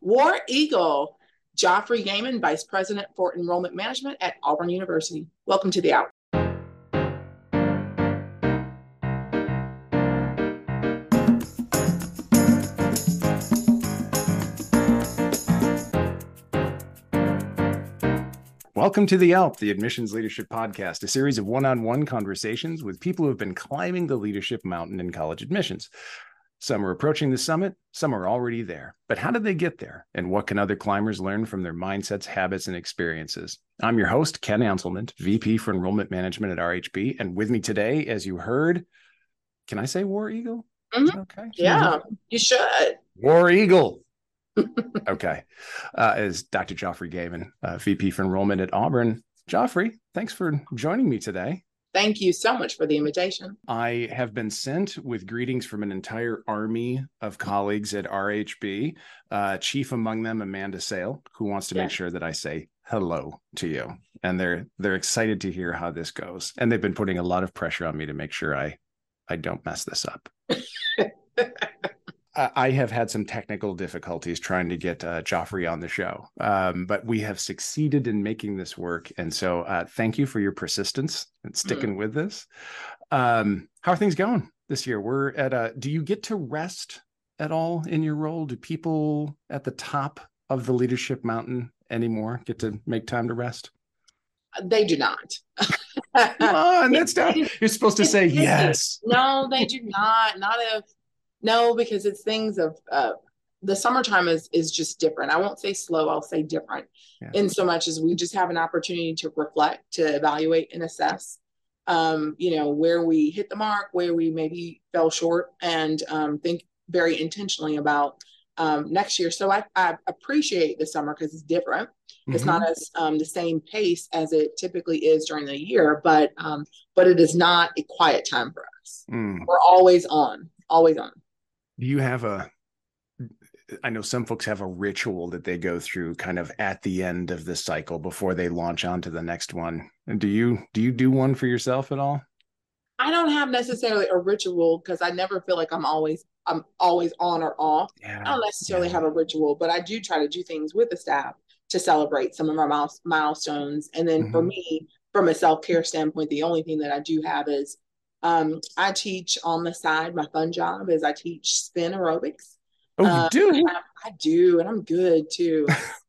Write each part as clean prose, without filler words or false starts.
War Eagle, Joffrey Gaiman, Vice President for Enrollment Management at Auburn University. Welcome to the Hour. Welcome to the ALP, the Admissions Leadership Podcast, a series of one-on-one conversations with people who have been climbing the leadership mountain in college admissions. Some are approaching the summit, some are already there. But how did they get there? And what can other climbers learn from their mindsets, habits, and experiences? I'm your host, Ken Anselman, VP for Enrollment Management at RHB. And with me today, as you heard, can I say War Eagle? Mm-hmm. Okay. Yeah, you should. War Eagle. Okay. Is Dr. Joffrey Gaiman, VP for Enrollment at Auburn. Joffrey, thanks for joining me today. Thank you so much for the invitation. I have been sent with greetings from an entire army of colleagues at RHB, chief among them, Amanda Sale, who wants to make sure that I say hello to you. And they're excited to hear how this goes. And they've been putting a lot of pressure on me to make sure I don't mess this up. I have had some technical difficulties trying to get Joffrey on the show, but we have succeeded in making this work. And so thank you for your persistence and sticking with this. How are things going this year? We're at do you get to rest at all in your role? Do people at the top of the leadership mountain anymore get to make time to rest? They do not. Come on, that's not, you're supposed to say yes. No, they do not. No, because it's things of the summertime is just different. I won't say slow, I'll say different in so much as we just have an opportunity to reflect, to evaluate and assess, where we hit the mark, where we maybe fell short, and think very intentionally about next year. So I appreciate the summer because it's different. Mm-hmm. It's not as the same pace as it typically is during the year, but it is not a quiet time for us. We're always on. Do you have I know some folks have a ritual that they go through kind of at the end of the cycle before they launch on to the next one. And do you do one for yourself at all? I don't have necessarily a ritual because I never feel like I'm always on or off. I don't necessarily have a ritual, but I do try to do things with the staff to celebrate some of our milestones. And then for me, from a self-care standpoint, the only thing that I do have is I teach on the side. My fun job is I teach spin aerobics. Oh, you do? I do, and I'm good too.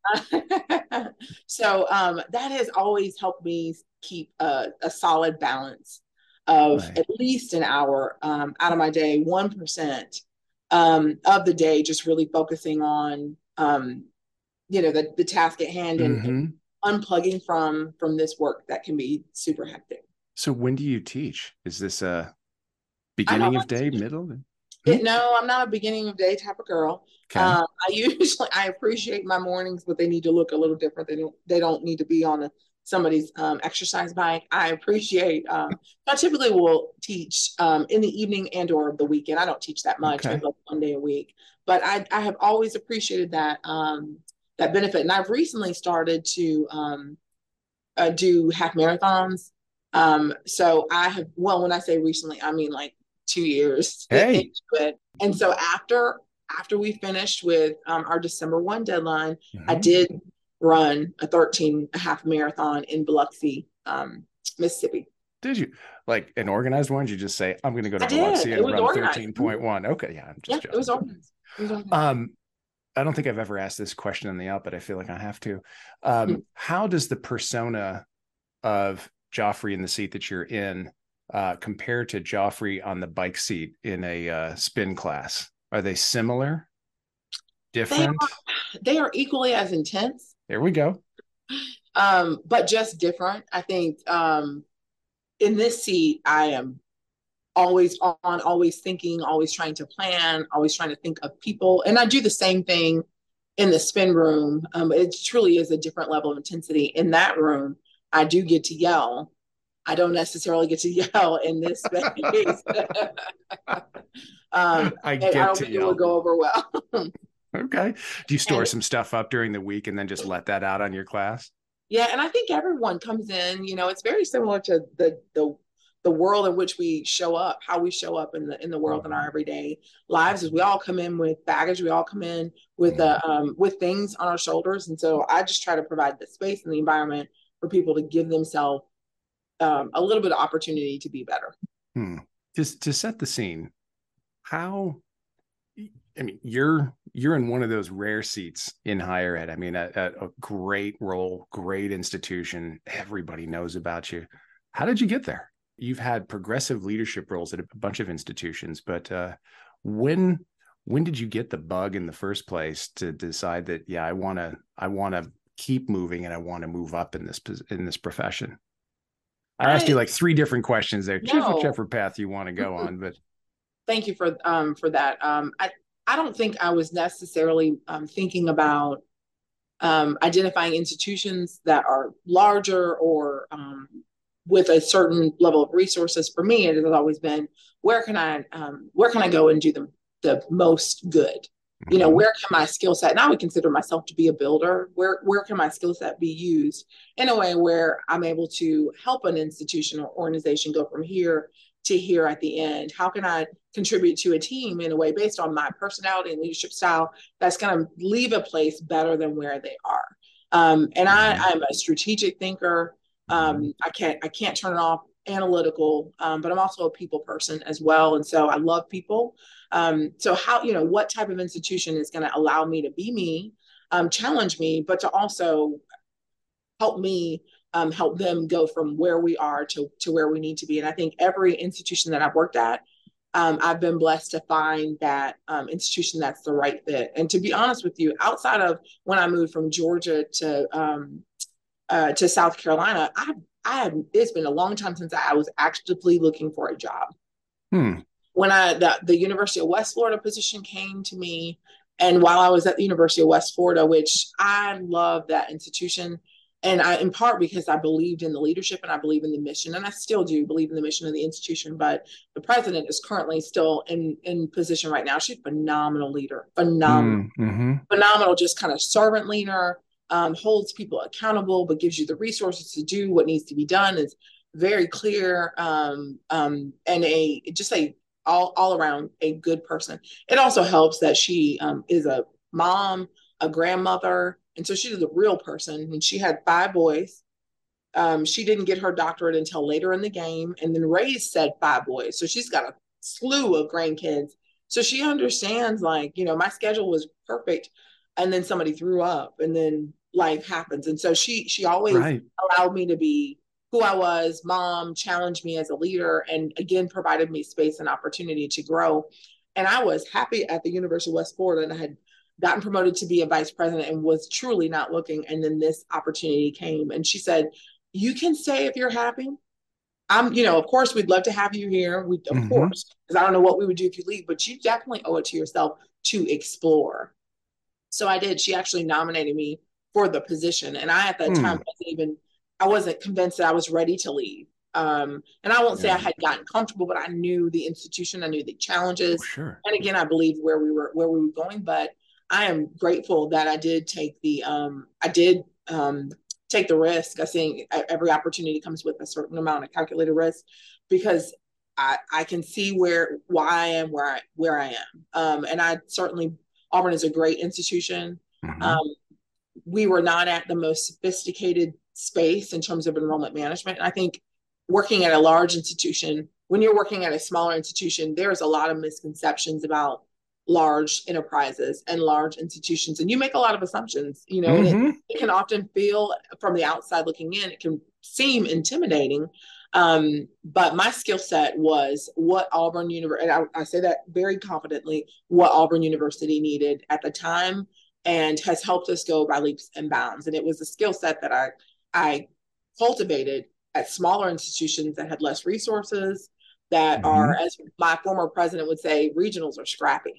So that has always helped me keep a solid balance of at least an hour out of my day, 1% of the day, just really focusing on the task at hand and unplugging from this work that can be super hectic. So when do you teach? Is this a beginning of day, middle? No, I'm not a beginning of day type of girl. Okay. I appreciate my mornings, but they need to look a little different. They don't need to be on somebody's exercise bike. I appreciate, I typically will teach in the evening and or the weekend. I don't teach that much, maybe like 1 day a week, but I have always appreciated that benefit. And I've recently started to do half marathons. So I have, when I say recently, I mean like 2 years. Hey. And so after we finished with our December 1 deadline, I did run a 13.5 marathon in Biloxi, Mississippi. Did you? Like an organized one? Did you just say, I'm going to go to Biloxi and run 13.1? Okay. Yeah. I'm just joking. It was organized. I don't think I've ever asked this question in the out, but I feel like I have to. How does the persona of Joffrey in the seat that you're in compare to Joffrey on the bike seat in a spin class? Are they similar? Different? They are equally as intense. There we go. But just different. I think in this seat, I am always on, always thinking, always trying to plan, always trying to think of people. And I do the same thing in the spin room. It truly is a different level of intensity. In that room, I do get to yell. I don't necessarily get to yell in this space. I don't think it will go over well. Okay. Do you store some stuff up during the week and then just let that out on your class? Yeah. And I think everyone comes in, it's very similar to the the world in which we show up, how we show up in the world in our everyday lives. Is we all come in with baggage, we all come in with things on our shoulders, and so I just try to provide the space and the environment for people to give themselves a little bit of opportunity to be better. Just to set the scene, how, I mean, you're in one of those rare seats in higher ed. I mean, at a great role, great institution, everybody knows about you. How did you get there? You've had progressive leadership roles at a bunch of institutions, but when did you get the bug in the first place to decide that, yeah, I want to keep moving and I want to move up in this profession? I asked you like 3 different questions there. Choose whichever path you want to go on, but thank you for that. I don't think I was necessarily thinking about identifying institutions that are larger or with a certain level of resources. For me, it has always been, where can I go and do the most good? You know, where can my skill set, and I would consider myself to be a builder, where can my skill set be used in a way where I'm able to help an institution or organization go from here to here at the end? How can I contribute to a team in a way based on my personality and leadership style that's going to leave a place better than where they are? And I'm a strategic thinker. I can't turn it off, analytical, but I'm also a people person as well. And so I love people. So how, what type of institution is going to allow me to be me, challenge me, but to also help me help them go from where we are to where we need to be. And I think every institution that I've worked at, I've been blessed to find that institution that's the right fit. And to be honest with you, outside of when I moved from Georgia to South Carolina, it's been a long time since I was actively looking for a job. When the University of West Florida position came to me, and while I was at the University of West Florida, which I love that institution, and in part because I believed in the leadership and I believe in the mission, and I still do believe in the mission of the institution, but the president is currently still in position right now. She's a phenomenal leader, phenomenal, just kind of servant leader, holds people accountable, but gives you the resources to do what needs to be done. Is very clear, and all around a good person. It also helps that she is a mom, a grandmother, and so she's a real person. And she had 5 boys. She didn't get her doctorate until later in the game, and then raised said 5 boys. So she's got a slew of grandkids. So she understands, my schedule was perfect, and then somebody threw up, and then life happens. And so she always allowed me to be who I was, mom, challenged me as a leader, and again, provided me space and opportunity to grow. And I was happy at the University of West Florida, and I had gotten promoted to be a vice president and was truly not looking. And then this opportunity came, and she said, "You can stay if you're happy. Of course, we'd love to have you here. Of course, because I don't know what we would do if you leave, but you definitely owe it to yourself to explore." So I did. She actually nominated me for the position. And I, at that time, I wasn't convinced that I was ready to leave. And I won't say I had gotten comfortable, but I knew the institution, I knew the challenges. And again, I believed where we were going, but I am grateful that I did take the risk. I think every opportunity comes with a certain amount of calculated risk, because I can see why I am where I am. And I certainly, Auburn is a great institution. We were not at the most sophisticated space in terms of enrollment management. And I think working at a large institution, when you're working at a smaller institution, there's a lot of misconceptions about large enterprises and large institutions. And you make a lot of assumptions, and it can often feel, from the outside looking in, it can seem intimidating. But my skill set was what Auburn University, and I say that very confidently, what Auburn University needed at the time, and has helped us go by leaps and bounds. And it was a skill set that I cultivated at smaller institutions that had less resources, that are, as my former president would say, regionals are scrappy.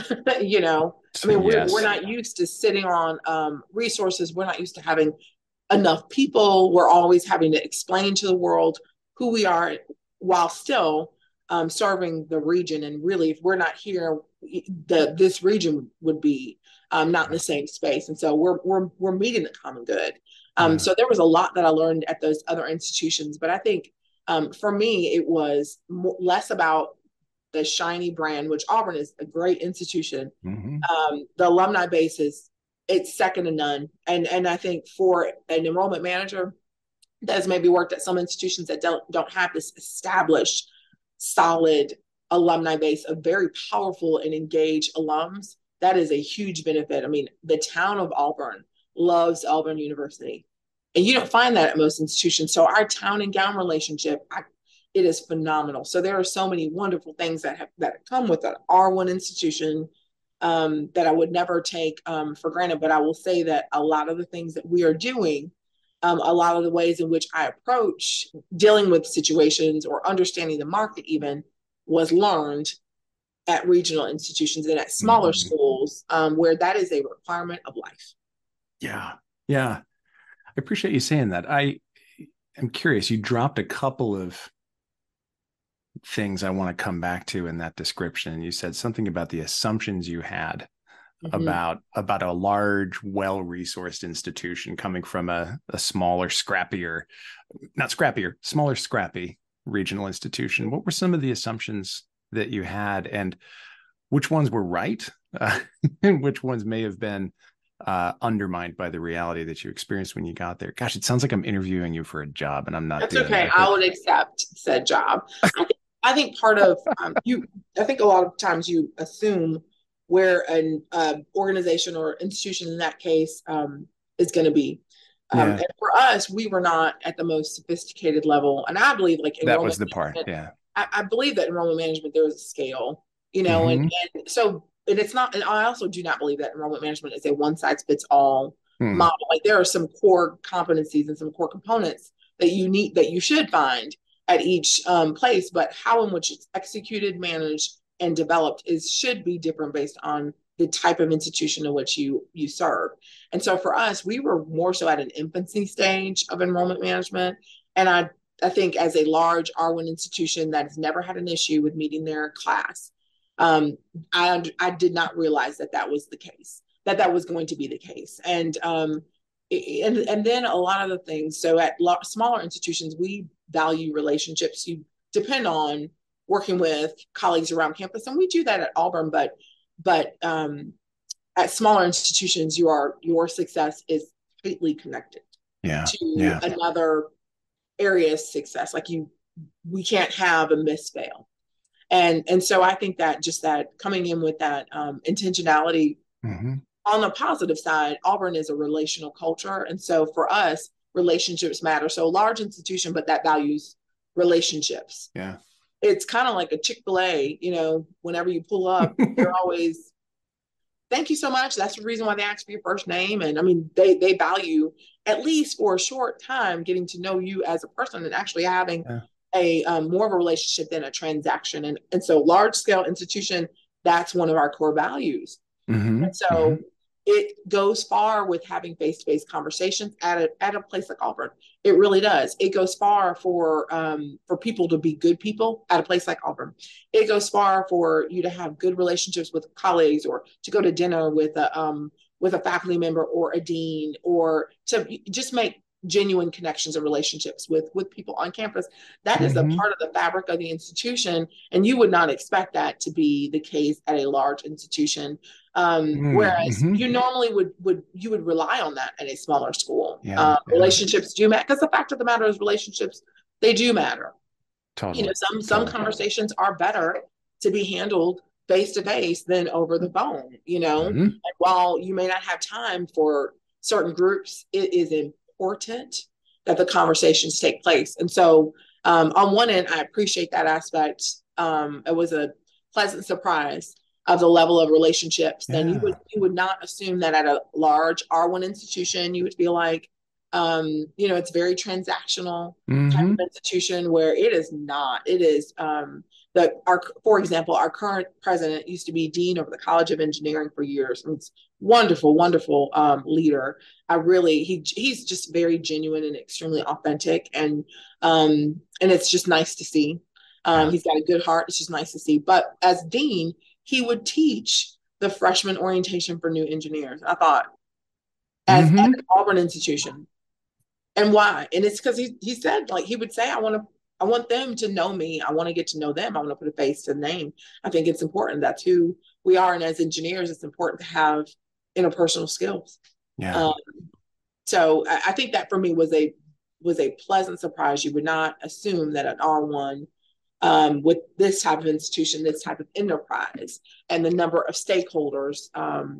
We're not used to sitting on resources. We're not used to having enough people. We're always having to explain to the world who we are, while still serving the region. And really, if we're not here, this region would be not in the same space. And so we're meeting the common good. So there was a lot that I learned at those other institutions. But I think For me, it was less about the shiny brand, which Auburn is a great institution. The alumni base it's second to none. And I think for an enrollment manager that has maybe worked at some institutions that don't have this established, solid alumni base of very powerful and engaged alums, that is a huge benefit. I mean, the town of Auburn loves Auburn University. And you don't find that at most institutions. So our town and gown relationship, it is phenomenal. So there are so many wonderful things that come with an R1 institution that I would never take for granted. But I will say that a lot of the things that we are doing, a lot of the ways in which I approach dealing with situations or understanding the market even was learned at regional institutions and at smaller schools where that is a requirement of life. Yeah. Yeah. I appreciate you saying that. I am curious. You dropped a couple of things I want to come back to in that description. You said something about the assumptions you had about a large, well-resourced institution coming from a smaller, scrappier smaller, scrappy regional institution. What were some of the assumptions that you had, and which ones were right, and which ones may have been undermined by the reality that you experienced when you got there? Gosh, it sounds like I'm interviewing you for a job, and I'm not. That's okay. That. I would accept said job. I think part of I think a lot of times you assume where an organization or institution in that case is going to be. And for us, we were not at the most sophisticated level. And I believe that was the part. Yeah. I believe that enrollment management, there is a scale, and so it's not, and I also do not believe that enrollment management is a one size fits all model. Like there are some core competencies and some core components that you should find at each place, but how in which it's executed, managed, and developed should be different based on the type of institution in which you serve. And so for us, we were more so at an infancy stage of enrollment management. And I think as a large R1 institution that has never had an issue with meeting their class, I did not realize that was the case, that was going to be the case. And then a lot of the things, so at smaller institutions, we value relationships. You depend on working with colleagues around campus, and we do that at Auburn, but at smaller institutions, your success is tightly connected to another area's success. Like we can't have a misfail. And so I think that just that coming in with that intentionality on the positive side, Auburn is a relational culture. And so for us, relationships matter. So large institution, but that values relationships. Yeah. It's kind of like a Chick-fil-A, whenever you pull up, they're always, thank you so much. That's the reason why they ask for your first name. And I mean, they value, at least for a short time, getting to know you as a person and actually having a more of a relationship than a transaction. And so large scale institution, that's one of our core values. And so it goes far with having face-to-face conversations at a place like Auburn. It really does. It goes far for people to be good people at a place like Auburn. It goes far for you to have good relationships with colleagues, or to go to dinner with a faculty member or a dean, or to just make genuine connections and relationships with people on campus. That is a part of the fabric of the institution, and you would not expect that to be the case at a large institution. Whereas you normally would rely on that at a smaller school. Relationships do matter, because the fact of the matter is relationships, they do matter. Totally. Some conversations are better to be handled face to face than over the phone. And while you may not have time for certain groups, it is important that the conversations take place. And so on one end, I appreciate that aspect. It was a pleasant surprise of the level of relationships. Then you would not assume that at a large R1 institution, you would feel like, it's very transactional type of institution, where it is not. It is for example, our current president used to be dean of the College of Engineering for years. And it's wonderful, wonderful leader. He's just very genuine and extremely authentic, and it's just nice to see. He's got a good heart. It's just nice to see. But as dean, he would teach the freshman orientation for new engineers. I thought, as an Auburn institution. And why? And it's because he said, like, he would say, I want to I want them to know me. I want to get to know them. I want to put a face to the name. I think it's important. That's who we are. And as engineers, it's important to have interpersonal skills. Yeah. So I think that for me was a pleasant surprise. You would not assume that an R1 with this type of institution, this type of enterprise, and the number of stakeholders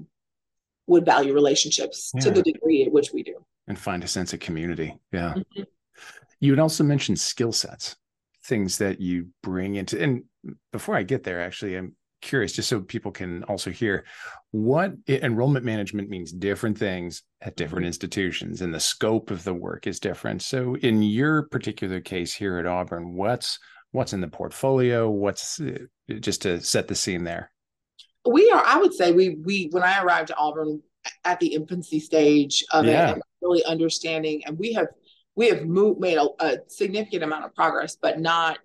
would value relationships to the degree at which we do. And find a sense of community. Yeah. Mm-hmm. You had also mentioned skill sets, things that you bring into, and before I get there, actually, I'm curious, just so people can also hear, what enrollment management means different things at different institutions, and the scope of the work is different. So in your particular case here at Auburn, what's in the portfolio? What's just to set the scene there? I would say we when I arrived at Auburn at the infancy stage of it, and really understanding, and we have made a significant amount of progress, but not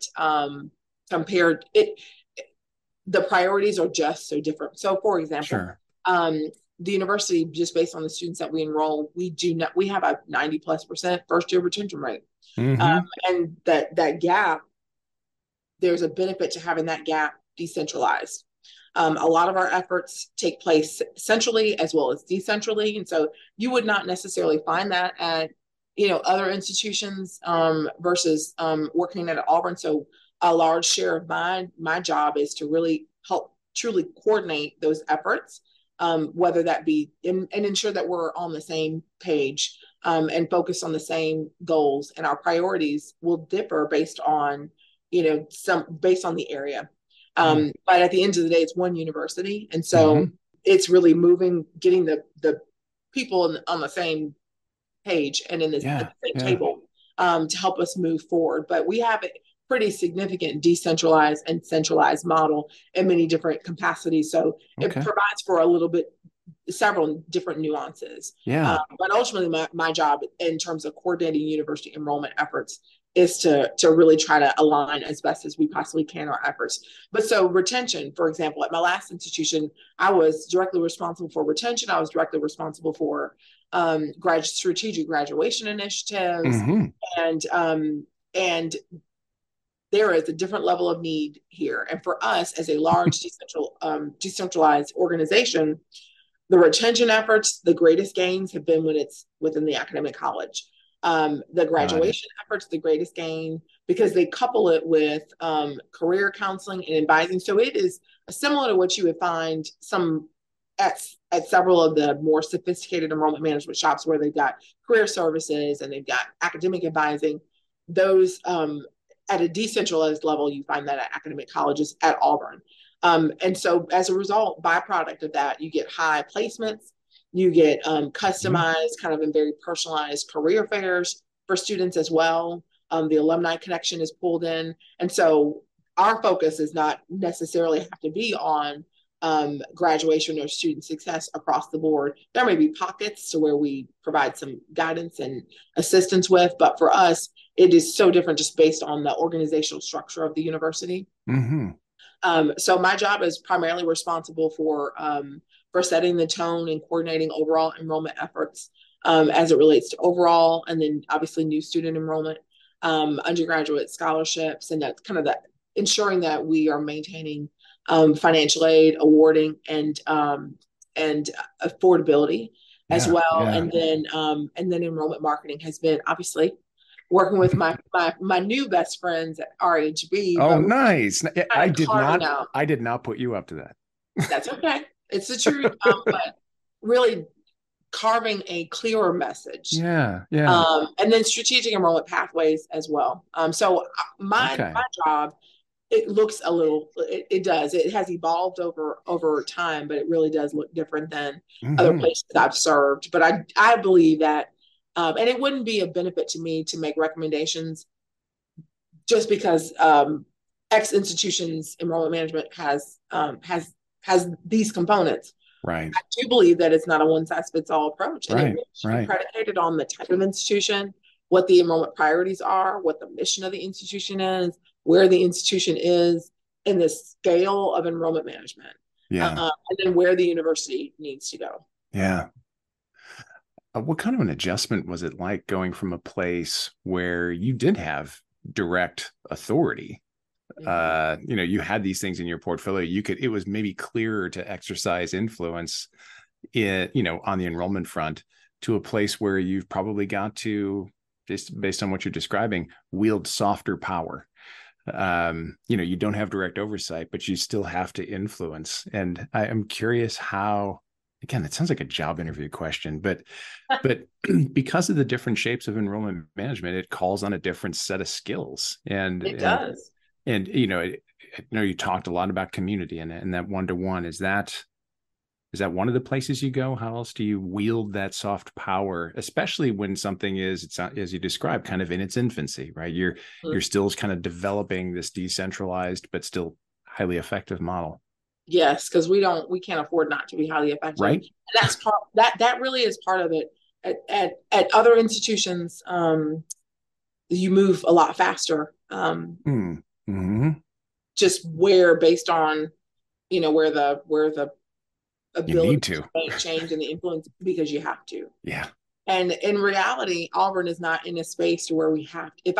compared it. The priorities are just so different. So for example, the university, just based on the students that we enroll, we have a 90+% first year retention rate. Mm-hmm. And that gap, there's a benefit to having that gap decentralized. A lot of our efforts take place centrally as well as decentrally. And so you would not necessarily find that at, other institutions versus working at Auburn. So a large share of my job is to really help truly coordinate those efforts, whether that be and ensure that we're on the same page and focus on the same goals. And our priorities will differ based on, based on the area. But at the end of the day, it's one university. And so it's really getting the people on the same page and in the same table to help us move forward. But we have a pretty significant decentralized and centralized model in many different capacities. So it provides for several different nuances. But ultimately, my job in terms of coordinating university enrollment efforts is to really try to align as best as we possibly can our efforts. But so retention, for example, at my last institution, I was directly responsible for retention. I was directly responsible for strategic graduation initiatives. And there is a different level of need here. And for us as a large decentralized organization, the retention efforts, the greatest gains have been when it's within the academic college. The graduation efforts, the greatest gain, because they couple it with career counseling and advising. So it is similar to what you would find at several of the more sophisticated enrollment management shops where they've got career services and they've got academic advising. Those at a decentralized level, you find that at academic colleges at Auburn. And so as a result, byproduct of that, you get high placements. You get customized, kind of in very personalized career fairs for students as well. The alumni connection is pulled in. And so our focus is not necessarily have to be on graduation or student success across the board. There may be pockets to where we provide some guidance and assistance with, but for us, it is so different just based on the organizational structure of the university. So my job is primarily responsible for setting the tone and coordinating overall enrollment efforts as it relates to overall, and then obviously new student enrollment, undergraduate scholarships, and that's kind of that ensuring that we are maintaining financial aid, awarding, and affordability as well. And then enrollment marketing has been obviously working with my new best friends at RHB. Oh, nice! I did not put you up to that. That's okay. It's the truth, but really carving a clearer message. And then strategic enrollment pathways as well. So my job, it looks it does. It has evolved over time, but it really does look different than other places I've served. But I believe that, and it wouldn't be a benefit to me to make recommendations just because X institution's enrollment management has these components. Right. I do believe that it's not a one-size-fits-all approach. And it should be predicated on the type of institution, what the enrollment priorities are, what the mission of the institution is, where the institution is in the scale of enrollment management. And then where the university needs to go. What kind of an adjustment was it like going from a place where you did have direct authority. You had these things in your portfolio. It was maybe clearer to exercise influence on the enrollment front to a place where you've probably got to, just based on what you're describing, wield softer power. You don't have direct oversight, but you still have to influence. And I am curious how, again, it sounds like a job interview question, but because of the different shapes of enrollment management, it calls on a different set of skills. And it does. And I know you talked a lot about community and that one-to-one. Is that one of the places you go? How else do you wield that soft power, especially when something it's as you described, kind of in its infancy, right? You're still kind of developing this decentralized but still highly effective model. Yes, because we can't afford not to be highly effective, right? And that's part that really is part of it. At other institutions, you move a lot faster. Just based on where the ability you need to make change and the influence, because you have to. Yeah. And in reality, Auburn is not in a space to where we have to. If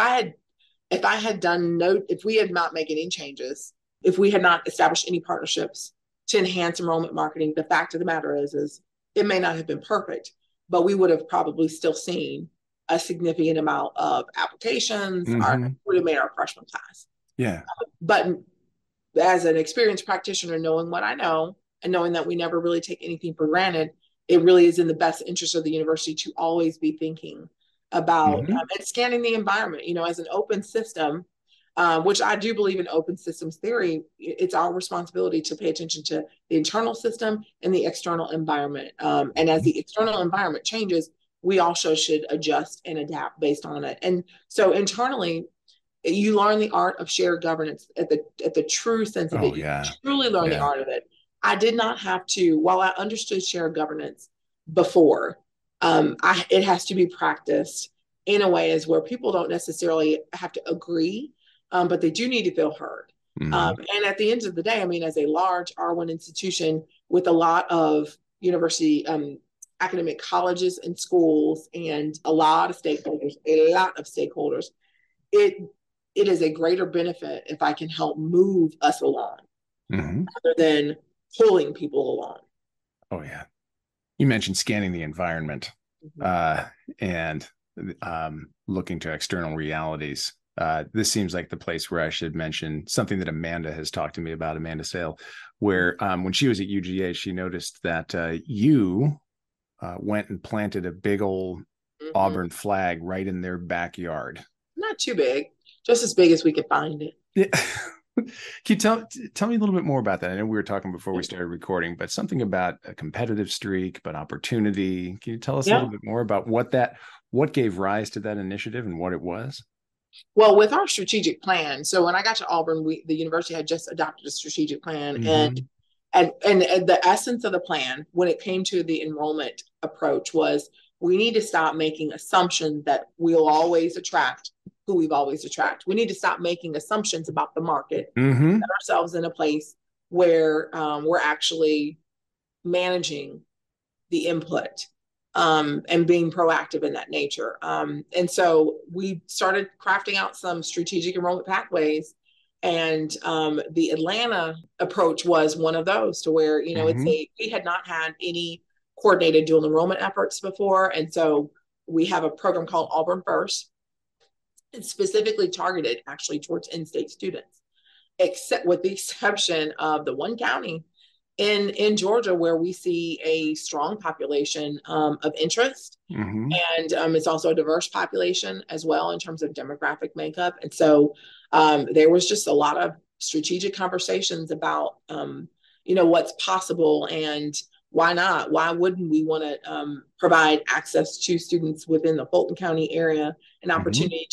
we had not made any changes, if we had not established any partnerships to enhance enrollment marketing, the fact of the matter is it may not have been perfect, but we would have probably still seen a significant amount of applications. Would have made our freshman class. Yeah. But as an experienced practitioner, knowing what I know and knowing that we never really take anything for granted, it really is in the best interest of the university to always be thinking about and scanning the environment, as an open system, which I do believe in open systems theory. It's our responsibility to pay attention to the internal system and the external environment. And as the external environment changes, we also should adjust and adapt based on it. And so internally, you learn the art of shared governance at the true sense of it. Yeah. You truly learn the art of it. I did not have to, while I understood shared governance before, it has to be practiced in a way as where people don't necessarily have to agree, but they do need to feel heard. And at the end of the day, as a large R1 institution with a lot of university academic colleges and schools and a lot of stakeholders, it is a greater benefit if I can help move us along rather than pulling people along. Oh, yeah. You mentioned scanning the environment and looking to external realities. This seems like the place where I should mention something that Amanda has talked to me about, Amanda Sale, where when she was at UGA, she noticed that you went and planted a big old Auburn flag right in their backyard. Not too big, just as big as we could find it. Yeah. Can you tell me a little bit more about that? I know we were talking before we started recording, but something about a competitive streak, but opportunity. Can you tell us a little bit more about what gave rise to that initiative and what it was? Well, with our strategic plan, so when I got to Auburn, the university had just adopted a strategic plan, and the essence of the plan, when it came to the enrollment approach, was we need to stop making assumptions that we'll always attract who we've always attracted. We need to stop making assumptions about the market, put ourselves in a place where we're actually managing the input and being proactive in that nature. And so we started crafting out some strategic enrollment pathways. And the Atlanta approach was one of those, to where, we had not had any coordinated dual enrollment efforts before. And so we have a program called Auburn First. It's specifically targeted actually towards in-state students, except with the exception of the one county in Georgia where we see a strong population of interest. And it's also a diverse population as well in terms of demographic makeup. And so there was just a lot of strategic conversations about, what's possible and why not? Why wouldn't we want to provide access to students within the Fulton County area, an opportunity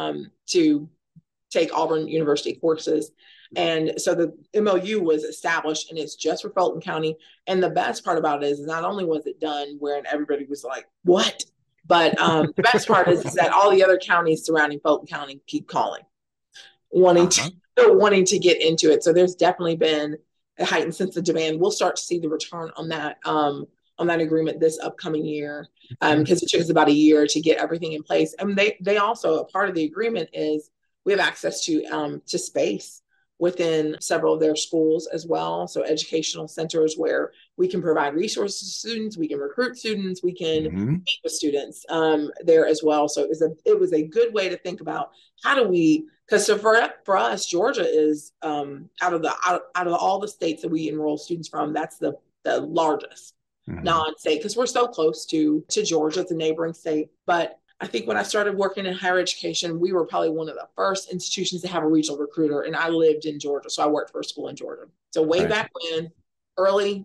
to take Auburn University courses? And so the MOU was established, and it's just for Fulton County. And the best part about it is not only was it done where everybody was like, what? But the best part is that all the other counties surrounding Fulton County keep calling, wanting to get into it. So there's definitely been a heightened sense of demand. We'll start to see the return on that agreement this upcoming year, because it took us about a year to get everything in place. And they also, a part of the agreement is we have access to space within several of their schools as well. So educational centers where we can provide resources to students, we can recruit students, we can meet with students there as well. So it was a good way to think about how do we, because so for us, Georgia is out of all the states that we enroll students from, that's the largest non-state, because we're so close to Georgia, it's a neighboring state. But I think when I started working in higher education, we were probably one of the first institutions to have a regional recruiter, and I lived in Georgia, so I worked for a school in Georgia. So way back when, early,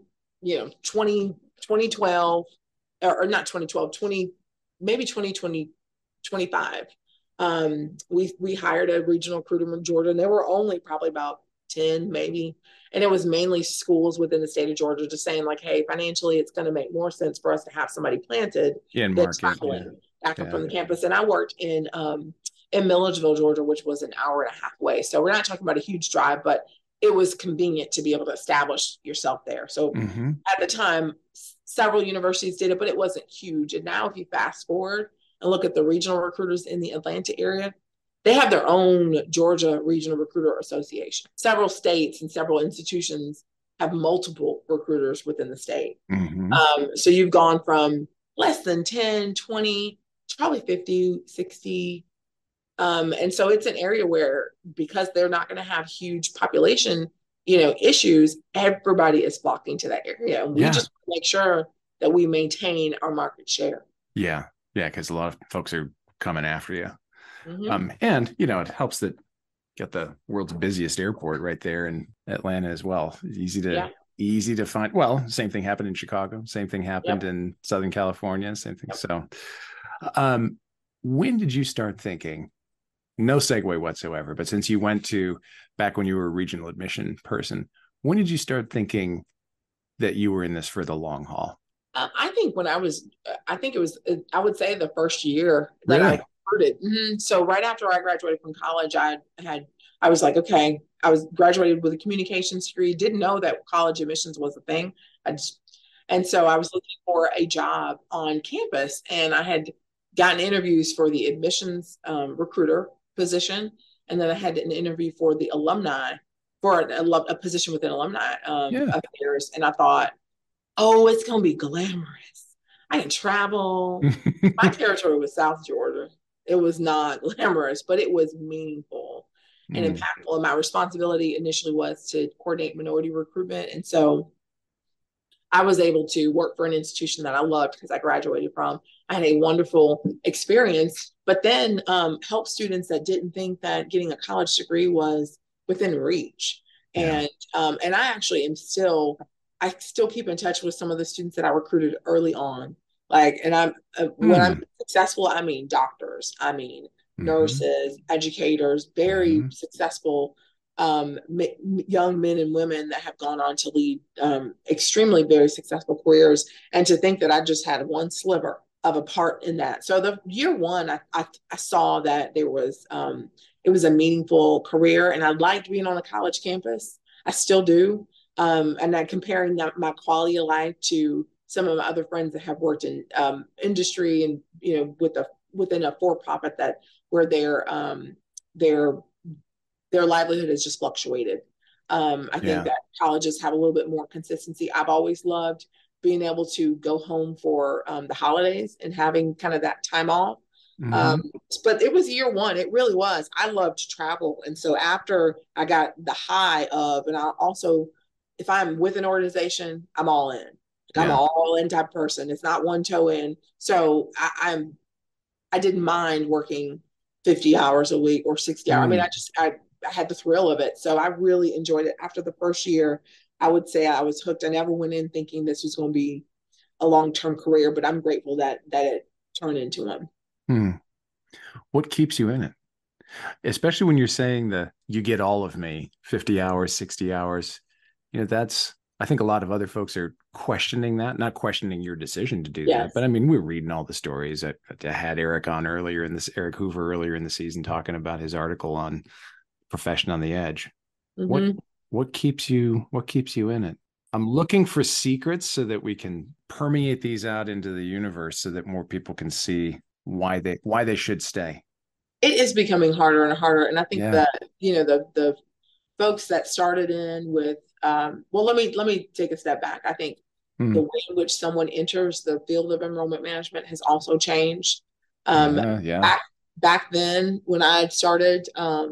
2012, or not 2012, maybe 2020, 25, we hired a regional recruiter in Georgia, and there were only probably about 10 maybe, and it was mainly schools within the state of Georgia just saying like, hey, financially it's going to make more sense for us to have somebody planted than traveling back up from the campus. And I worked in Milledgeville, Georgia, which was an hour and a half away, so we're not talking about a huge drive, but it was convenient to be able to establish yourself there. So at the time, several universities did it, but it wasn't huge. And now if you fast forward and look at the regional recruiters in the Atlanta area, they have their own Georgia Regional Recruiter Association. Several states and several institutions have multiple recruiters within the state. So you've gone from less than 10, 20, to probably 50, 60. And so it's an area where, because they're not going to have huge population, issues, everybody is flocking to that area. And we just make sure that we maintain our market share. Yeah. Yeah. Because a lot of folks are coming after you. And, it helps that got the world's busiest airport right there in Atlanta as well. Easy to find. Well, same thing happened in Chicago. Same thing happened in Southern California. Same thing. So when did you start thinking, no segue whatsoever, but since you went to back when you were a regional admission person, when did you start thinking that you were in this for the long haul? I think I would say the first year that I heard it. So right after I graduated from college, I was like, okay, I was graduated with a communications degree, didn't know that college admissions was a thing. And so I was looking for a job on campus, and I had gotten interviews for the admissions recruiter position. And then I had an interview for the alumni, for a position within alumni affairs. And I thought, oh, it's going to be glamorous. I can travel. My territory was South Georgia. It was not glamorous, but it was meaningful and impactful. And my responsibility initially was to coordinate minority recruitment. And so I was able to work for an institution that I loved because I graduated from. I had a wonderful experience, but then help students that didn't think that getting a college degree was within reach. And I actually I still keep in touch with some of the students that I recruited early on. When I'm successful, I mean doctors, I mean nurses, educators, very successful young men and women that have gone on to lead extremely very successful careers. And to think that I just had one sliver of a part in that. So the year one, I saw that it was a meaningful career, and I liked being on a college campus. I still do. And I'm comparing my quality of life to some of my other friends that have worked in industry and, within a for-profit where their livelihood has just fluctuated. I think that colleges have a little bit more consistency. I've always loved being able to go home for the holidays and having kind of that time off. But it was year one. It really was. I love to travel. And so after I got the high of, and I also, if I'm with an organization, I'm all in. I'm an all in type person. It's not one toe in. So I didn't mind working 50 hours a week or 60 hours. I mean, I had the thrill of it. So I really enjoyed it. After the first year, I would say I was hooked. I never went in thinking this was going to be a long-term career, but I'm grateful that it turned into one. What keeps you in it? Especially when you're saying that you get all of me, 50 hours, 60 hours, I think a lot of other folks are questioning that, not questioning your decision to do that. But I mean, we're reading all the stories. I had Eric Hoover earlier in the season talking about his article on Profession on the Edge. What keeps you in it? I'm looking for secrets so that we can permeate these out into the universe so that more people can see why they should stay. it is becoming harder and harder. And I think Yeah. that, the folks that started in with, well, let me take a step back. I think the Mm. way in which someone enters the field of enrollment management has also changed. Yeah. Back then when I started,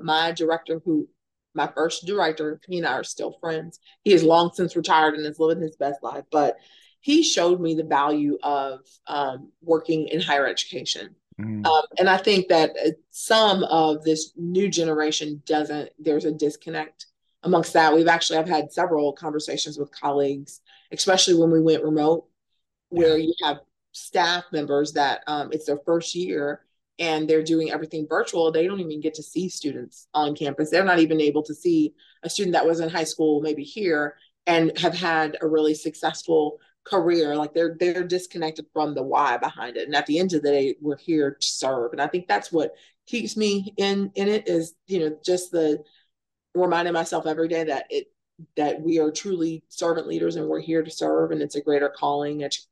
my first director, he and I are still friends. He has long since retired and is living his best life, but he showed me the value of working in higher education. Mm. And I think that some of this new generation doesn't, there's a disconnect amongst that. I've had several conversations with colleagues, especially when we went remote, Yeah. where you have staff members that it's their first year and they're doing everything virtual. They don't even get to see students on campus. They're not even able to see a student that was in high school, maybe here, and have had a really successful career. Like they're disconnected from the why behind it. And at the end of the day, we're here to serve. And I think that's what keeps me in it, is, just the reminding myself every day that we are truly servant leaders and we're here to serve, and it's a greater calling. It's,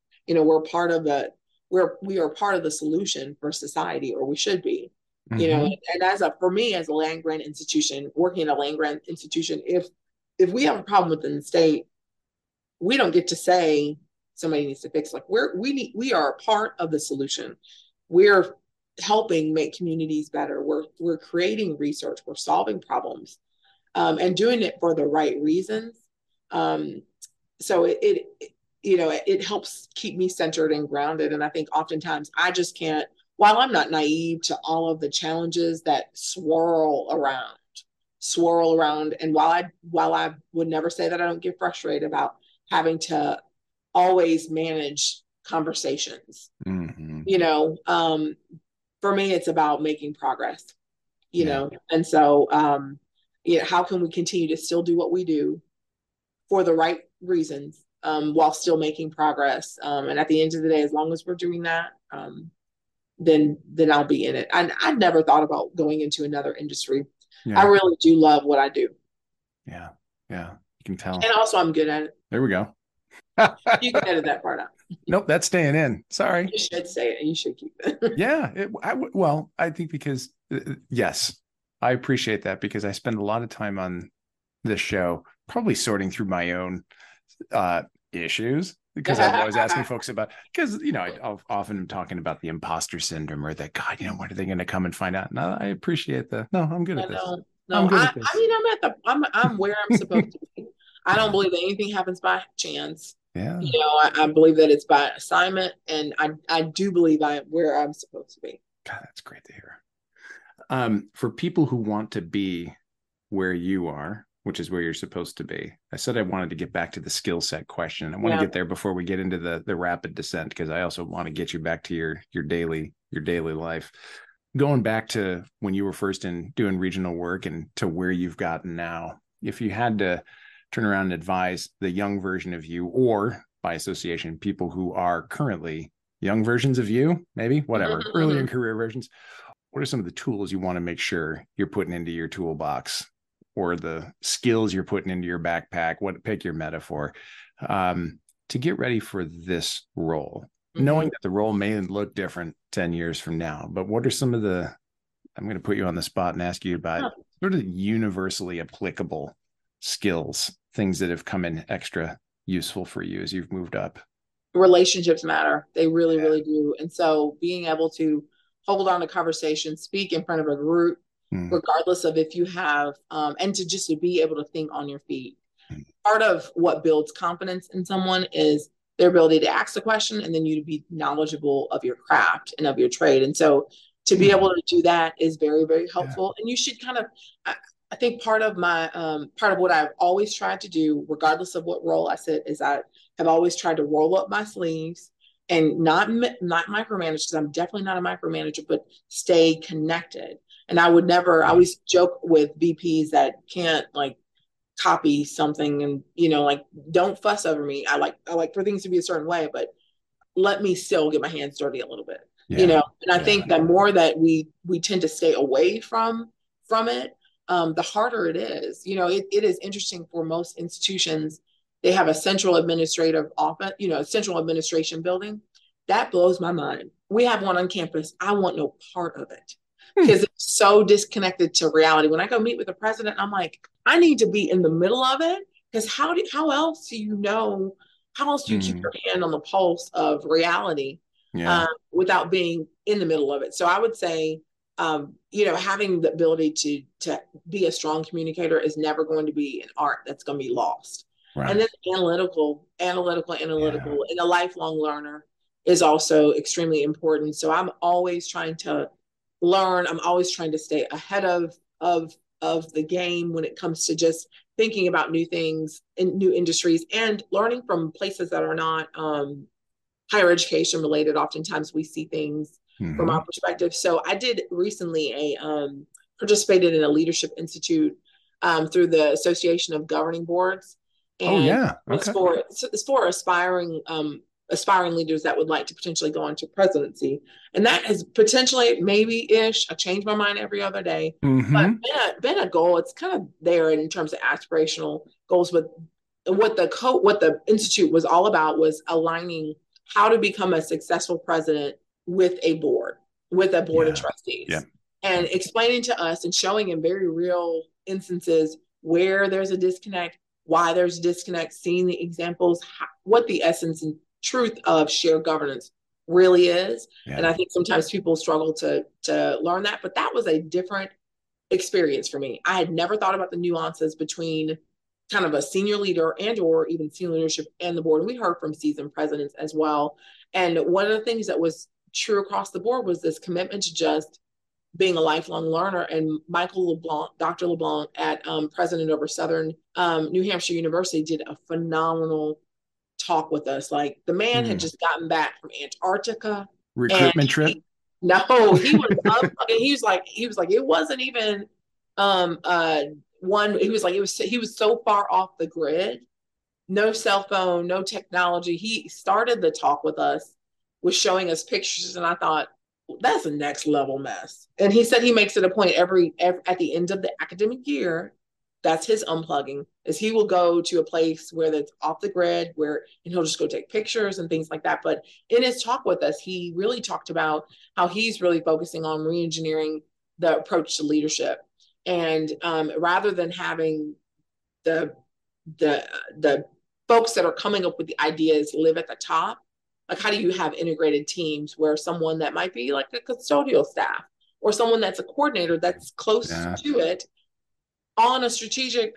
we are part of the solution for society, or we should be. Mm-hmm. And for me, as a land grant institution, working in a land grant institution, if we have a problem within the state, we don't get to say somebody needs to fix. Like we are a part of the solution. We're helping make communities better. We're creating research. We're solving problems, and doing it for the right reasons. Um, so it helps keep me centered and grounded. And I think oftentimes I just can't, while I'm not naive to all of the challenges that swirl around, and while I would never say that I don't get frustrated about having to always manage conversations, Mm-hmm. for me, it's about making progress, Yeah. and so, how can we continue to still do what we do for the right reasons, while still making progress? And at the end of the day, as long as we're doing that, then I'll be in it. I never thought about going into another industry. I Yeah. really do love what I do. Yeah. Yeah. You can tell. And also I'm good at it. There we go. You can edit that part out. Nope, that's staying in. Sorry. You should say it and you should keep it. Yeah. Well, I think because, yes, I appreciate that because I spend a lot of time on this show, probably sorting through my own issues, because I'm always asking folks about, because, I often am talking about the imposter syndrome, or that, God, when are they going to come and find out? No, I appreciate no, I'm good at this. No, I'm good at this. I'm where I'm supposed to be. I don't believe that anything happens by chance. Yeah. I believe that it's by assignment, and I do believe I'm where I'm supposed to be. God, that's great to hear. For people who want to be where you are, which is where you're supposed to be, I said I wanted to get back to the skill set question. I want to get there before we get into the rapid descent, because I also want to get you back to your daily life. Going back to when you were first in doing regional work and to where you've gotten now, if you had to turn around and advise the young version of you, or by association, people who are currently young versions of you, maybe, whatever, early in career versions, what are some of the tools you want to make sure you're putting into your toolbox, or the skills you're putting into your backpack? Pick your metaphor, to get ready for this role, knowing that the role may look different 10 years from now. But what are some of I'm going to put you on the spot and ask you about sort of universally applicable skills, things that have come in extra useful for you as you've moved up? Relationships matter. They really, really do. And so being able to hold on to conversation, speak in front of a group, regardless of if you have, and to be able to think on your feet. Part of what builds confidence in someone is their ability to ask the question, and then you to be knowledgeable of your craft and of your trade. And so to be able to do that is very, very helpful. And you should I think part of what I've always tried to do, regardless of what role I sit, is I have always tried to roll up my sleeves and not micromanage, because I'm definitely not a micromanager, but stay connected. And I always joke with VPs that can't copy something, and don't fuss over me. I like for things to be a certain way, but let me still get my hands dirty a little bit. And I think the more that we tend to stay away from it, the harder it is. It is interesting for most institutions. They have a central administrative office, a central administration building. That blows my mind. We have one on campus. I want no part of it. because it's so disconnected to reality. When I go meet with the president, I'm like, I need to be in the middle of it, because how else do you know? How else do you keep your hand on the pulse of reality without being in the middle of it? So I would say, having the ability to be a strong communicator is never going to be an art that's going to be lost. Right. And then analytical, and a lifelong learner is also extremely important. So I'm always trying to learn. I'm always trying to stay ahead of the game when it comes to just thinking about new things in new industries and learning from places that are not higher education related. Oftentimes we see things from our perspective. So I did recently participated in a leadership institute through the Association of Governing Boards. And it's for aspiring leaders that would like to potentially go into presidency. And that has potentially, maybe-ish, I change my mind every other day, but been a goal. It's kind of there in terms of aspirational goals. But what the institute was all about was aligning how to become a successful president with a board of trustees. Yeah. And explaining to us and showing in very real instances where there's a disconnect, why there's a disconnect, seeing the examples, what the essence and truth of shared governance really is. Yeah. And I think sometimes people struggle to learn that, but that was a different experience for me. I had never thought about the nuances between kind of a senior leader and or even senior leadership and the board. And we heard from seasoned presidents as well. And one of the things that was true across the board was this commitment to just being a lifelong learner. And Michael LeBlanc, Dr. LeBlanc at President over Southern New Hampshire University did a phenomenal talk with us. Like, the man had just gotten back from Antarctica. Recruitment trip? No, he was up. He was like, it wasn't even one. He was so far off the grid, no cell phone, no technology. He started the talk with us, was showing us pictures, and I thought, that's a next level mess. And he said he makes it a point every at the end of the academic year, that's his unplugging, is he will go to a place where that's off the grid, and he'll just go take pictures and things like that. But in his talk with us, he really talked about how he's really focusing on re-engineering the approach to leadership. And rather than having the folks that are coming up with the ideas live at the top, like, how do you have integrated teams where someone that might be like a custodial staff or someone that's a coordinator that's close to it on a strategic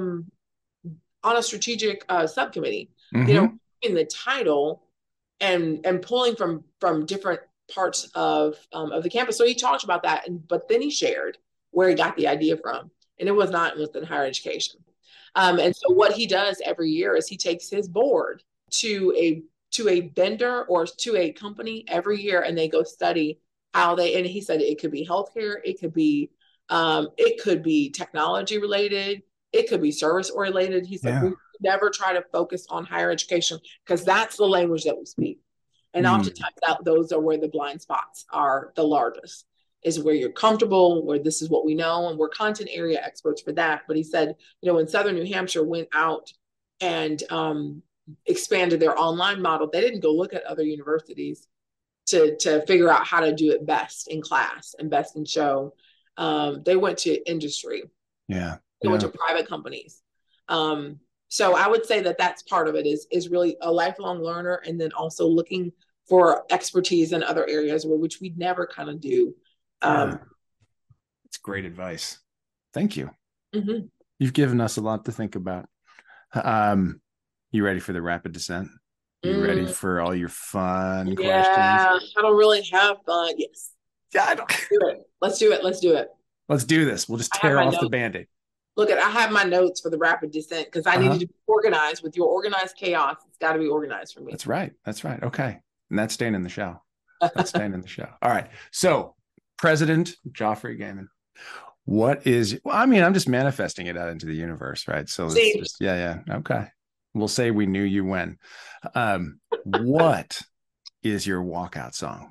subcommittee, in the title and pulling from different parts of the campus. So he talked about that, but then he shared where he got the idea from, and it was not within higher education. And so what he does every year is he takes his board to a vendor or to a company every year, and they go study how and he said it could be healthcare, it could be technology related, it could be service related. He said, we never try to focus on higher education because that's the language that we speak. And oftentimes those are where the blind spots are the largest, is where you're comfortable, where this is what we know, and we're content area experts for that. But he said, when Southern New Hampshire went out and expanded their online model, they didn't go look at other universities to figure out how to do it best in class and best in show. They went to industry. They went to private companies. So I would say that that's part of it, is really a lifelong learner, and then also looking for expertise in other areas which we never kind of do. That's great advice. Thank you. You've given us a lot to think about. You ready for the rapid descent? You ready for all your fun questions? I don't really have fun. Yes. Yeah, I don't. Let's do it. Let's do this. We'll just tear off the Band-Aid. Look, I have my notes for the rapid descent because I needed to be organized. With your organized chaos, it's got to be organized for me. That's right. Okay. And that's staying in the show. All right. So, President Geoffrey Gehman, I'm just manifesting it out into the universe, right? So it's just, okay. We'll say we knew you when. What is your walkout song?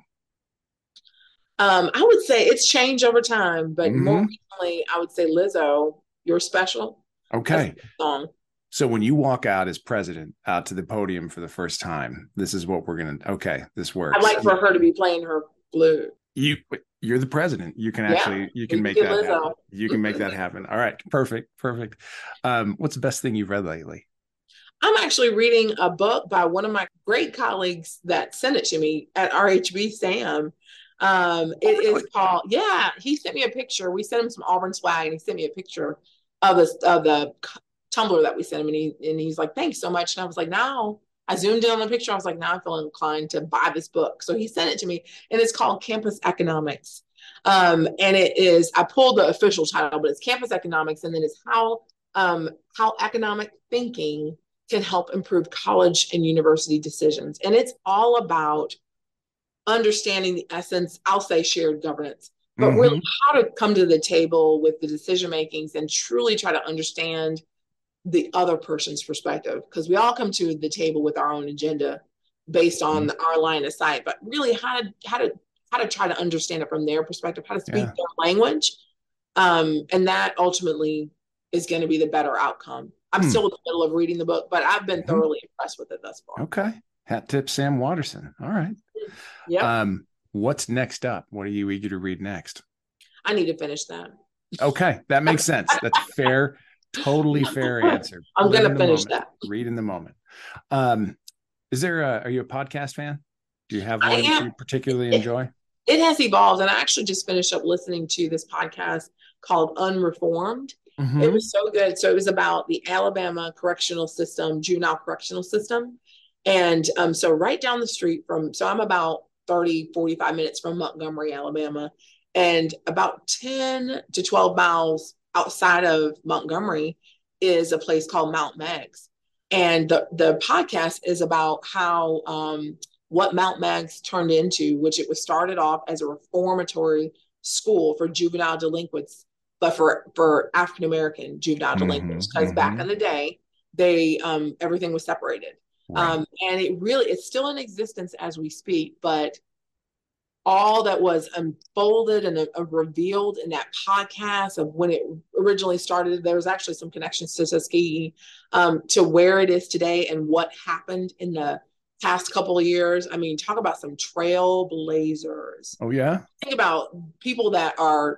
I would say it's changed over time, but more recently, I would say Lizzo, You're Special. Okay. Song. So when you walk out as president out to the podium for the first time, this is what we're going to, this works. I'd like for her to be playing her flute. you're the president. You can you can make that happen. You can make that happen. All right. Perfect. What's the best thing you've read lately? I'm actually reading a book by one of my great colleagues that sent it to me at RHB, Sam. It is called, he sent me a picture. We sent him some Auburn swag, and he sent me a picture of the tumbler that we sent him. And he's like, thanks so much. And I was like, now I zoomed in on the picture. I was like, now I feel inclined to buy this book. So he sent it to me, and it's called Campus Economics. And it is, I pulled the official title, but it's Campus Economics. And then it's how economic thinking can help improve college and university decisions. And it's all about understanding the essence, I'll say shared governance, but really how to come to the table with the decision makings and truly try to understand the other person's perspective. Because we all come to the table with our own agenda based on our line of sight, but really how to try to understand it from their perspective, how to speak their language. And that ultimately is going to be the better outcome. I'm still in the middle of reading the book, but I've been thoroughly impressed with it thus far. Okay. Hat tip, Sam Watterson. All right. Yeah. What's next up? What are you eager to read next? I need to finish that. Okay. That makes sense. That's fair. Totally fair answer. I'm going to finish that. Read in the moment. Are you a podcast fan? Do you have one that you particularly enjoy? It has evolved. And I actually just finished up listening to this podcast called Unreformed. It was so good. So it was about the Alabama correctional system, juvenile correctional system. And so right down the street so I'm about 45 minutes from Montgomery, Alabama, and about 10 to 12 miles outside of Montgomery is a place called Mount Meigs. And the podcast is about how what Mount Meigs turned into, which it was started off as a reformatory school for juvenile delinquents, but for African-American juvenile delinquents, because back in the day, they everything was separated. Right. And it's still in existence as we speak, but all that was unfolded and revealed in that podcast of when it originally started, there was actually some connections to Tuskegee, to where it is today and what happened in the past couple of years. I mean, talk about some trailblazers. Oh, yeah. Think about people that are,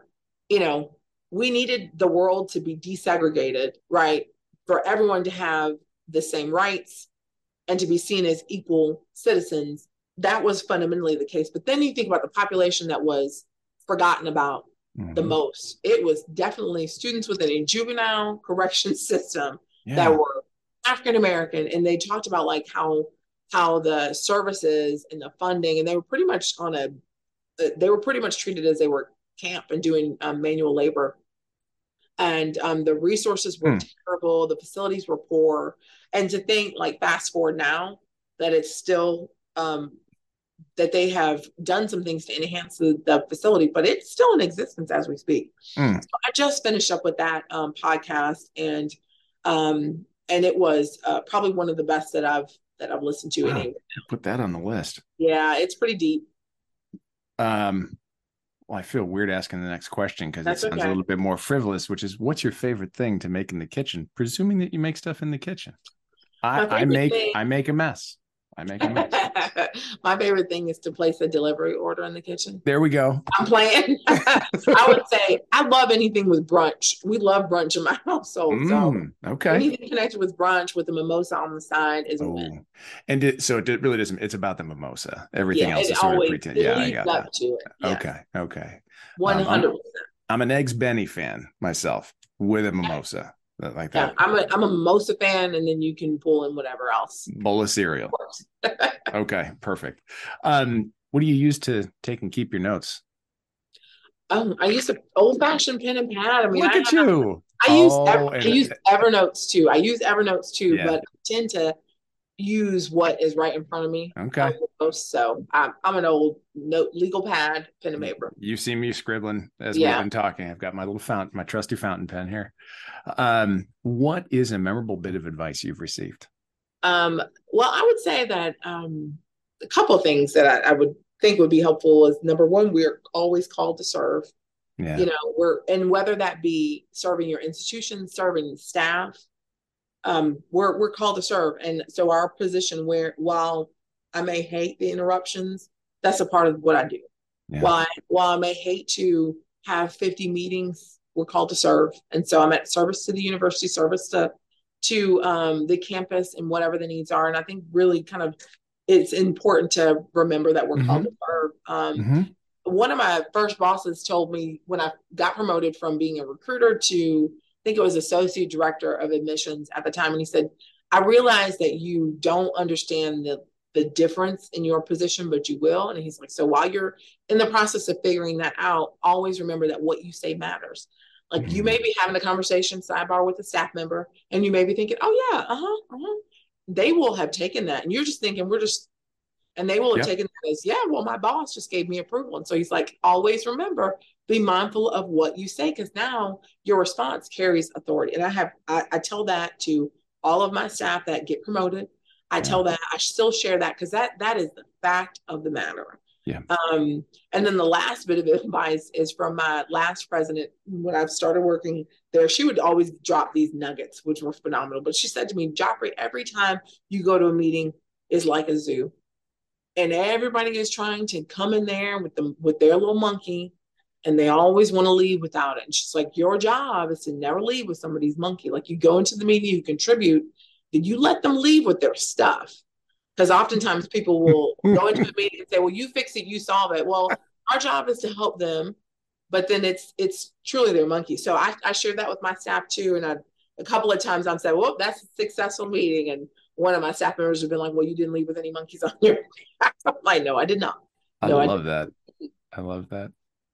we needed the world to be desegregated, right? For everyone to have the same rights and to be seen as equal citizens. That was fundamentally the case. But then you think about the population that was forgotten about the most. It was definitely students within a juvenile correction system that were African-American. And they talked about like how the services and the funding, and they were pretty much treated as they were camp and doing manual labor. And the resources were terrible. The facilities were poor. And to think, like, fast forward now, that it's still, that they have done some things to enhance the facility, but it's still in existence as we speak. So I just finished up with that podcast, and it was probably one of the best that I've listened to. Wow. Put that on the list. Yeah, it's pretty deep. Well, I feel weird asking the next question because it sounds a little bit more frivolous, which is, what's your favorite thing to make in the kitchen? Presuming that you make stuff in the kitchen. I make a mess. My favorite thing is to place a delivery order in the kitchen. There we go. I'm playing. I would say I love anything with brunch. We love brunch in my household. So anything connected with brunch with a mimosa on the side is a win. And it really doesn't. It's about the mimosa. Everything else is sort of pretend. Yeah, I got that. Yes. Okay. 100%. I'm an Eggs Benny fan myself with a mimosa. Like that. I'm a mimosa fan, and then you can pull in whatever else. Bowl of cereal. Okay, perfect. What do you use to take and keep your notes? I use an old-fashioned pen and pad. I mean, look at you. I use Evernote too. But I tend to use what is right in front of me. Okay. So I'm an old legal pad, pen and paper. You see me scribbling as we've been talking. I've got my little my trusty fountain pen here. What is a memorable bit of advice you've received? Well, I would say that a couple of things that I would think would be helpful is, number one, we're always called to serve. Yeah. And whether that be serving your institution, serving staff, we're called to serve. And so our position, while I may hate the interruptions, that's a part of what I do. Yeah. While I may hate to have 50 meetings, we're called to serve. And so I'm at service to the university, service to the campus and whatever the needs are. And I think really kind of it's important to remember that we're called to serve. One of my first bosses told me when I got promoted from being a recruiter to, I think it was associate director of admissions at the time. And he said, I realize that you don't understand the difference in your position, but you will. And he's like, so while you're in the process of figuring that out, always remember that what you say matters. Like you may be having a conversation sidebar with a staff member and you may be thinking, oh yeah, they will have taken that. And you're just thinking, and they will have taken that as, yeah, well, my boss just gave me approval. And so he's like, always remember, be mindful of what you say, because now your response carries authority. And I tell that to all of my staff that get promoted. I tell that, I still share that, because that is the fact of the matter. Yeah. And then the last bit of advice is from my last president. When I started working there, she would always drop these nuggets, which were phenomenal. But she said to me, Joffrey, every time you go to a meeting is like a zoo. And everybody is trying to come in there with their little monkey, and they always want to leave without it. And she's like, your job is to never leave with somebody's monkey. Like, you go into the meeting, you contribute, then you let them leave with their stuff. Because oftentimes people will go into a meeting and say, well, you fix it, you solve it. Well, our job is to help them, but then it's truly their monkey. So I shared that with my staff too. And a couple of times I've said, well, that's a successful meeting. And one of my staff members have been like, well, you didn't leave with any monkeys on your I'm like, no, I did not. No, I love that. I love that.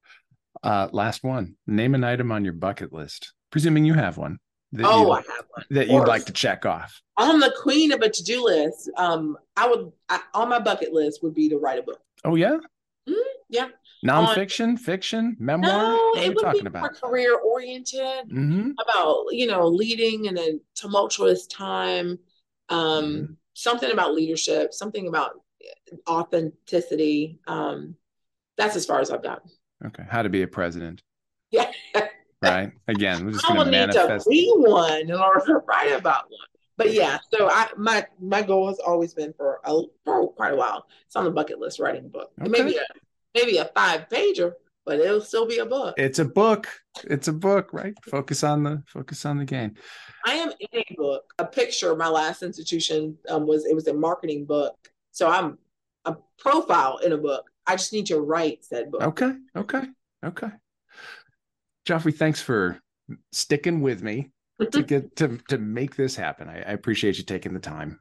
Last one. Name an item on your bucket list, presuming you have one. I have one. That you'd like to check off. I'm the queen of a to-do list. On my bucket list would be to write a book. Oh, yeah? Yeah. Nonfiction, fiction, memoir? No, what are you talking about? More career-oriented, about, leading in a tumultuous time, something about leadership, something about authenticity. That's as far as I've gotten. Okay. How to be a president. Yeah. Right. Again, we're just going to manifest. Need to be one in order to write about one. But yeah, so my goal has always been for quite a while. It's on the bucket list, writing a book. Okay. Maybe a 5-pager, but it'll still be a book. It's a book. It's a book, right? Focus on the game. I am in a book. A picture. My last institution was a marketing book. So I'm a profile in a book. I just need to write said book. Okay. Joffrey, thanks for sticking with me to get to make this happen. I appreciate you taking the time,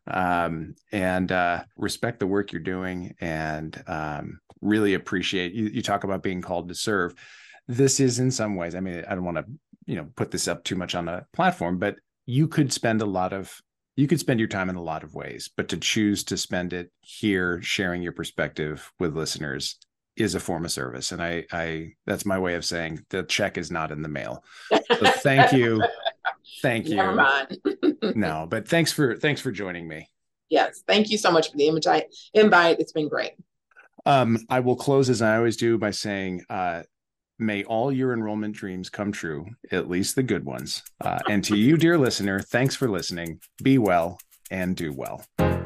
and respect the work you're doing, and really appreciate you talk about being called to serve. This is, in some ways, I mean, I don't want to put this up too much on a platform, but you could spend your time in a lot of ways, but to choose to spend it here sharing your perspective with listeners is a form of service. And I that's my way of saying the check is not in the mail. So thank you. Never mind. No, but thanks for joining me. Yes. Thank you so much for the invite. It's been great. I will close, as I always do, by saying, may all your enrollment dreams come true, at least the good ones. And to you, dear listener, thanks for listening. Be well and do well.